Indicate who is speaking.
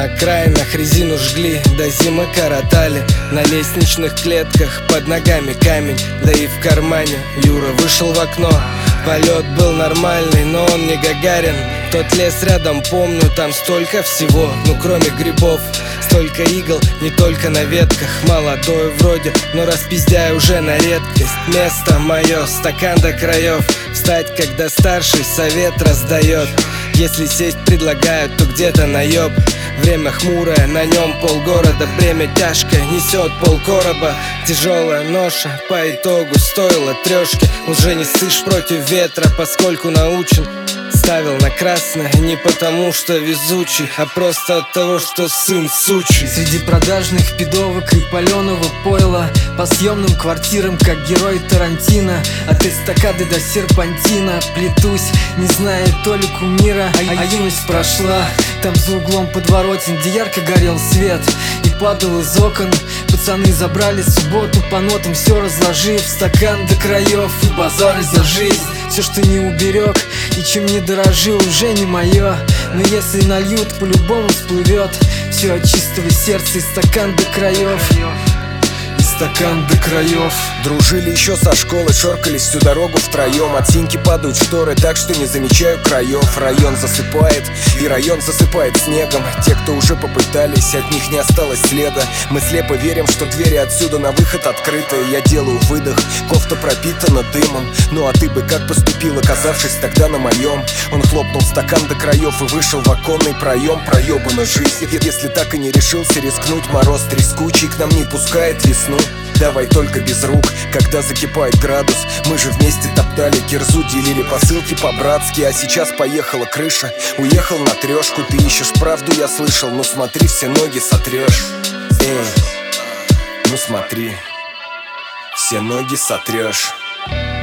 Speaker 1: На окраинах резину жгли, до зимы коротали. На лестничных клетках под ногами камень, да и в кармане Юра вышел в окно. Полет был нормальный, но он не Гагарин. Тот лес рядом, помню, там столько всего. Ну кроме грибов, столько игл, не только на ветках. Молодой вроде, но распиздяй уже на редкость. Место мое, стакан до краев. Встать, когда старший совет раздает. Если сесть предлагают, то где-то наеб. Время хмурое, на нем полгорода. Бремя тяжкое, несет полкороба. Тяжелая ноша, по итогу стоила трешки. Уже не ссышь против ветра, поскольку научен. Ставил на красное не потому, что везучий, а просто от того, что сын сучий.
Speaker 2: Среди продажных пидовок и паленого пойла, по съемным квартирам, как герой Тарантино. От эстакады до серпантина плетусь, не зная толику мира. А юность прошла там за углом подворотен, где ярко горел свет и падал из окон. Пацаны забрали субботу по нотам, все разложив, стакан до краев и базары за жизнь. Все, что не уберег и чем не дорожил, уже не мое. Но если нальют, по-любому всплывет. Все от чистого сердца и стакан до краев. Стакан до краев.
Speaker 3: Дружили еще со школы, шоркались всю дорогу втроем. От синьки падают шторы, так что не замечаю краев. Район засыпает, и район засыпает снегом. Те, кто уже попытались, от них не осталось следа. Мы слепо верим, что двери отсюда на выход открыты. Я делаю выдох, кофта пропитана дымом. Ну а ты бы как поступил, оказавшись тогда на моем? Он хлопнул стакан до краев и вышел в оконный проем. Проебана жизнь, если так и не решился рискнуть. Мороз трескучий к нам не пускает весну. Давай только без рук, когда закипает градус. Мы же вместе топтали кирзу, делили посылки по-братски. А сейчас поехала крыша, уехал на трешку. Ты ищешь правду, я слышал, ну смотри, все ноги сотрешь. Ну смотри, все ноги сотрешь.